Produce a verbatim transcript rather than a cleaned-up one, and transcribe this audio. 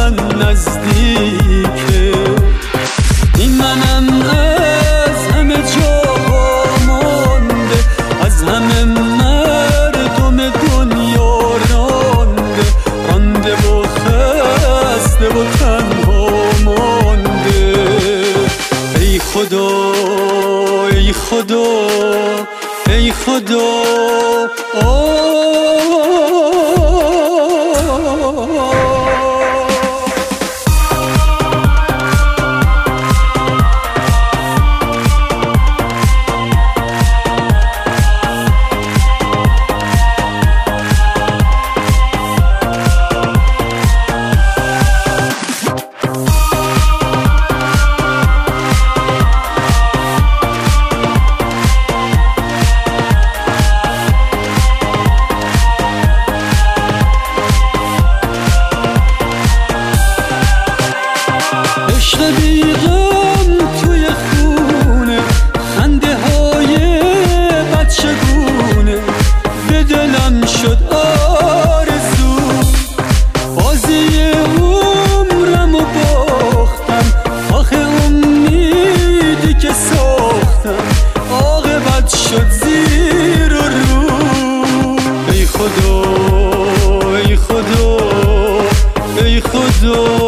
من نزدیکه. این منم از همه جا مانده، از همه مردم دنیا رانده، رانده و خسته و تنها مانده. ای خدا ای خدا ای خدا عشق بیغم توی خونه، خنده های بچگونه، به دلم شد آرزو. بازی عمرم و باختم، آخه امیدی که ساختم عاقبت شد زیر و رو. ای خدا ای خدا ای خدا